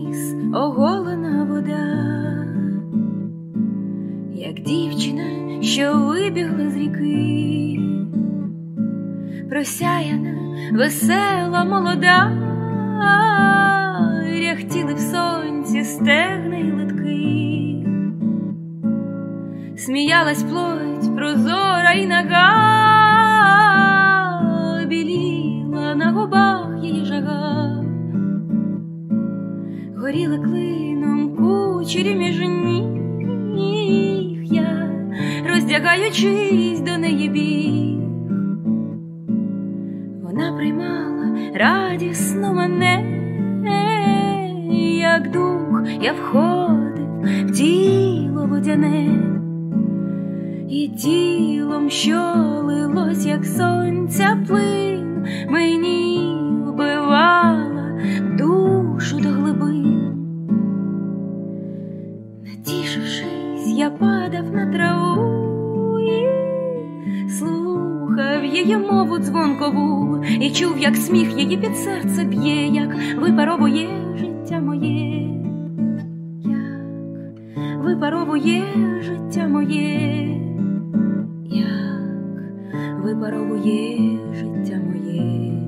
ніс оголена вода, як дівчина, що вибігла з ріки, просяяна, весела, молода, ряхтіли в сонці стегна й литки, сміялась плоть прозора й нага, біліла на губах її жага, горіли клином кучері між ніг, я, роздягаючись, до неї біг. Вона приймала радісно мене, як дух я входив в тіло водяне, і тілом, що лилось, як сонця плин, мені вбивала душу до глибин. Натішившись, я падав на траву і слухав її мову дзвонкову, і чув, як сміх її під серце б'є, як випаровує життя моє, як випаровує життя моє, як випаровує життя моє.